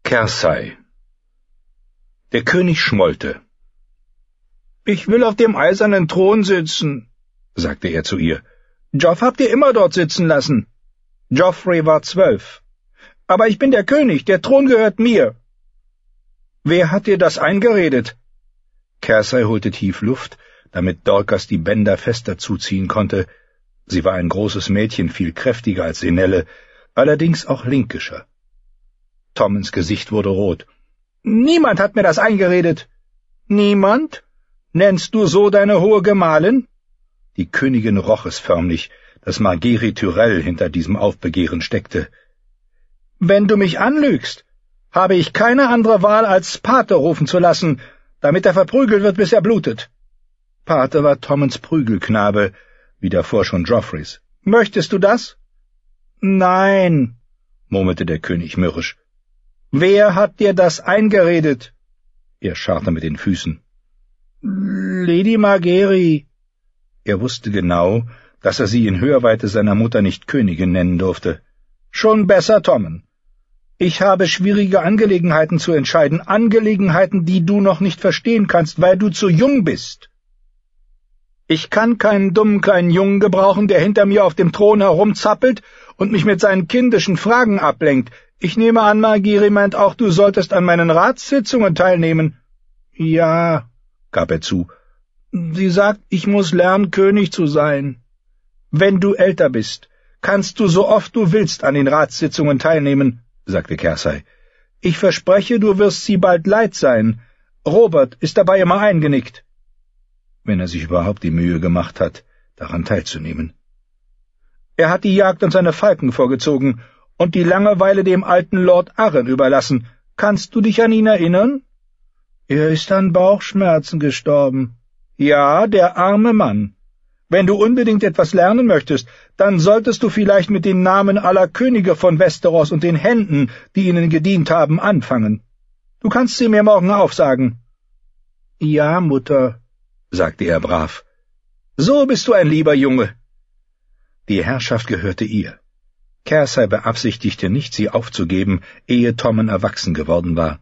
Cersei. Der König schmollte. »Ich will auf dem eisernen Thron sitzen«, sagte er zu ihr. »Joff habt ihr immer dort sitzen lassen. Joffrey war 12. Aber ich bin der König, der Thron gehört mir.« »Wer hat dir das eingeredet?« Cersei holte tief Luft, damit Dorcas die Bänder fester zuziehen konnte. Sie war ein großes Mädchen, viel kräftiger als Sinelle, allerdings auch linkischer. Tommen's Gesicht wurde rot. »Niemand hat mir das eingeredet.« »Niemand? Nennst du so deine hohe Gemahlin?« Die Königin roch es förmlich, dass Margaery Tyrell hinter diesem Aufbegehren steckte. »Wenn du mich anlügst, habe ich keine andere Wahl, als Pate rufen zu lassen, damit er verprügelt wird, bis er blutet.« Pate war Tommens Prügelknabe, wie davor schon Joffreys. »Möchtest du das?« »Nein«, murmelte der König mürrisch. »Wer hat dir das eingeredet?« Er scharrte mit den Füßen. »Lady Margaery.« Er wusste genau, dass er sie in Hörweite seiner Mutter nicht Königin nennen durfte. »Schon besser, Tommen. Ich habe schwierige Angelegenheiten zu entscheiden, Angelegenheiten, die du noch nicht verstehen kannst, weil du zu jung bist. Ich kann keinen dummen kleinen Jungen gebrauchen, der hinter mir auf dem Thron herumzappelt und mich mit seinen kindischen Fragen ablenkt. Ich nehme an, Margaery meint auch, du solltest an meinen Ratssitzungen teilnehmen.« »Ja«, gab er zu. »Sie sagt, ich muss lernen, König zu sein. Wenn du älter bist, kannst du so oft du willst an den Ratssitzungen teilnehmen«, sagte Cersei. »Ich verspreche, du wirst sie bald leid sein. Robert ist dabei immer eingenickt.« Wenn er sich überhaupt die Mühe gemacht hat, daran teilzunehmen. »Er hat die Jagd und seine Falken vorgezogen und die Langeweile dem alten Lord Arryn überlassen. Kannst du dich an ihn erinnern?« »Er ist an Bauchschmerzen gestorben.« »Ja, der arme Mann. Wenn du unbedingt etwas lernen möchtest, dann solltest du vielleicht mit den Namen aller Könige von Westeros und den Händen, die ihnen gedient haben, anfangen. Du kannst sie mir morgen aufsagen.« »Ja, Mutter«, sagte er brav. »So bist du ein lieber Junge.« Die Herrschaft gehörte ihr. Cersei beabsichtigte nicht, sie aufzugeben, ehe Tommen erwachsen geworden war.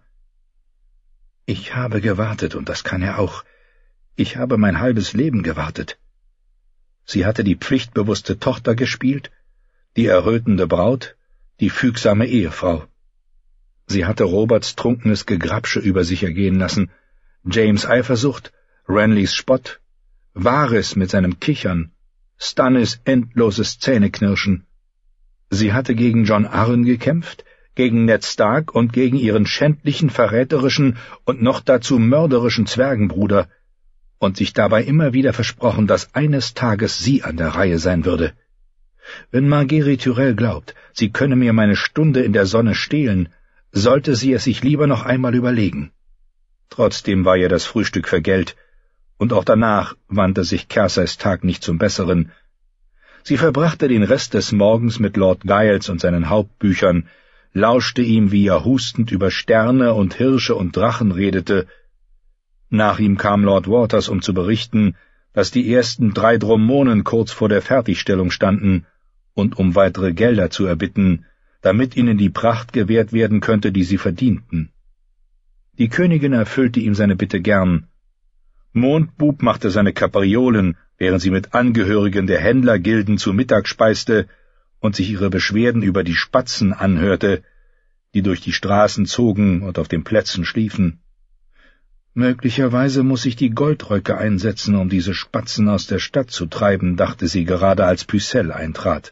»Ich habe gewartet, und das kann er auch. Ich habe mein halbes Leben gewartet.« Sie hatte die pflichtbewusste Tochter gespielt, die errötende Braut, die fügsame Ehefrau. Sie hatte Roberts trunkenes Gegrapsche über sich ergehen lassen, James' Eifersucht, Renlys Spott, Varys mit seinem Kichern, Stannis endloses Zähneknirschen. Sie hatte gegen Jon Arryn gekämpft, gegen Ned Stark und gegen ihren schändlichen, verräterischen und noch dazu mörderischen Zwergenbruder und sich dabei immer wieder versprochen, dass eines Tages sie an der Reihe sein würde. Wenn Margaery Tyrell glaubt, sie könne mir meine Stunde in der Sonne stehlen, sollte sie es sich lieber noch einmal überlegen. Trotzdem war ihr das Frühstück vergällt, und auch danach wandte sich Cerseis Tag nicht zum Besseren. Sie verbrachte den Rest des Morgens mit Lord Giles und seinen Hauptbüchern, lauschte ihm, wie er hustend über Sterne und Hirsche und Drachen redete. Nach ihm kam Lord Waters, um zu berichten, dass die ersten 3 Dromonen kurz vor der Fertigstellung standen, und um weitere Gelder zu erbitten, damit ihnen die Pracht gewährt werden könnte, die sie verdienten. Die Königin erfüllte ihm seine Bitte gern. Mondbub machte seine Kapriolen, während sie mit Angehörigen der Händlergilden zu Mittag speiste und sich ihre Beschwerden über die Spatzen anhörte, die durch die Straßen zogen und auf den Plätzen schliefen. Möglicherweise muss ich die Goldröcke einsetzen, um diese Spatzen aus der Stadt zu treiben, dachte sie gerade, als Pycelle eintrat.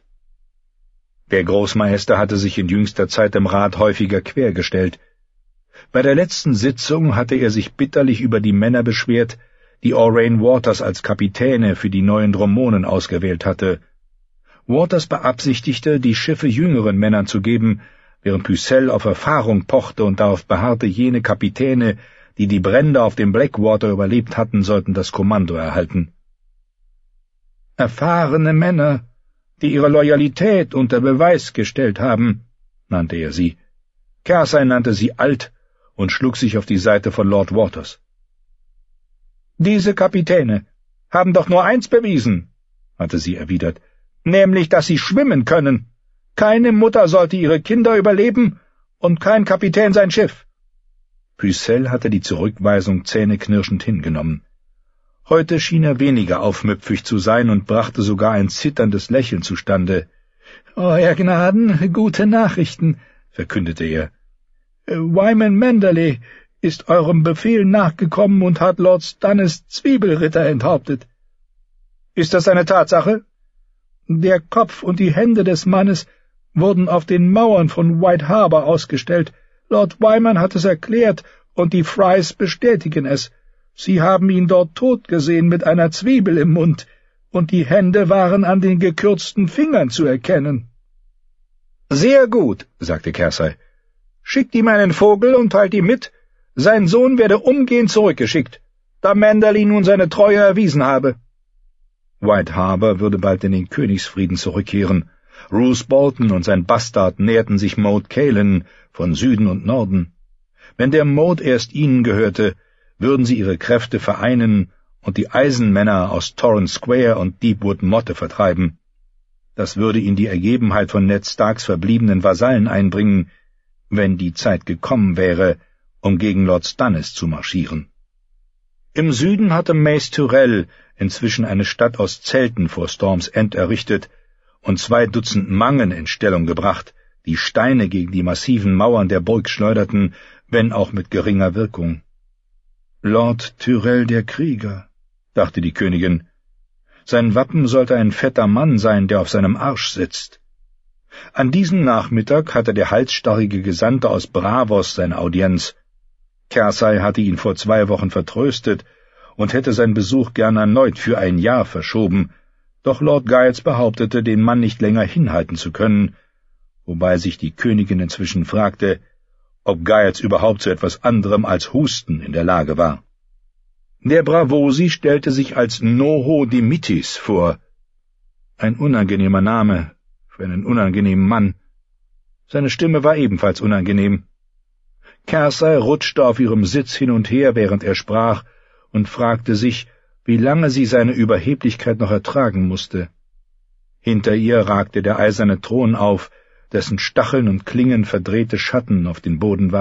Der Großmeister hatte sich in jüngster Zeit im Rat häufiger quergestellt. Bei der letzten Sitzung hatte er sich bitterlich über die Männer beschwert, die Aurane Waters als Kapitäne für die neuen Dromonen ausgewählt hatte. Waters beabsichtigte, die Schiffe jüngeren Männern zu geben, während Pycelle auf Erfahrung pochte und darauf beharrte, jene Kapitäne, die die Brände auf dem Blackwater überlebt hatten, sollten das Kommando erhalten. »Erfahrene Männer, die ihre Loyalität unter Beweis gestellt haben«, nannte er sie. Cersei nannte sie alt und schlug sich auf die Seite von Lord Waters. »Diese Kapitäne haben doch nur eins bewiesen«, hatte sie erwidert, »nämlich, dass sie schwimmen können. Keine Mutter sollte ihre Kinder überleben, und kein Kapitän sein Schiff.« Pucelle hatte die Zurückweisung zähneknirschend hingenommen. Heute schien er weniger aufmüpfig zu sein und brachte sogar ein zitterndes Lächeln zustande. »Euer Gnaden, gute Nachrichten«, verkündete er. »Wyman Manderley ist eurem Befehl nachgekommen und hat Lord Stannis Zwiebelritter enthauptet.« »Ist das eine Tatsache?« »Der Kopf und die Hände des Mannes wurden auf den Mauern von White Harbor ausgestellt. Lord Wyman hat es erklärt, und die Frys bestätigen es. Sie haben ihn dort tot gesehen mit einer Zwiebel im Mund, und die Hände waren an den gekürzten Fingern zu erkennen.« »Sehr gut«, sagte Cersei. »Schickt ihm einen Vogel und teilt ihm mit, sein Sohn werde umgehend zurückgeschickt, da Manderley nun seine Treue erwiesen habe.« White Harbor würde bald in den Königsfrieden zurückkehren. Roose Bolton und sein Bastard näherten sich Moat Cailin von Süden und Norden. Wenn der Moat erst ihnen gehörte, würden sie ihre Kräfte vereinen und die Eisenmänner aus Torrens Square und Deepwood Motte vertreiben. Das würde in die Ergebenheit von Ned Starks verbliebenen Vasallen einbringen, wenn die Zeit gekommen wäre, um gegen Lord Stannis zu marschieren. Im Süden hatte Mace Tyrell inzwischen eine Stadt aus Zelten vor Storm's End errichtet und 2 Dutzend Mangen in Stellung gebracht, die Steine gegen die massiven Mauern der Burg schleuderten, wenn auch mit geringer Wirkung. »Lord Tyrell der Krieger«, dachte die Königin. Sein Wappen sollte ein fetter Mann sein, der auf seinem Arsch sitzt. An diesem Nachmittag hatte der halsstarrige Gesandte aus Braavos seine Audienz. Cersei hatte ihn vor 2 Wochen vertröstet und hätte seinen Besuch gern erneut für ein Jahr verschoben, doch Lord Giles behauptete, den Mann nicht länger hinhalten zu können, wobei sich die Königin inzwischen fragte, ob Giles überhaupt zu etwas anderem als Husten in der Lage war. Der Braavosi stellte sich als Noho Dimitis vor. Ein unangenehmer Name für einen unangenehmen Mann. Seine Stimme war ebenfalls unangenehm. Cersei rutschte auf ihrem Sitz hin und her, während er sprach, und fragte sich, wie lange sie seine Überheblichkeit noch ertragen musste. Hinter ihr ragte der eiserne Thron auf, dessen Stacheln und Klingen verdrehte Schatten auf den Boden warfen.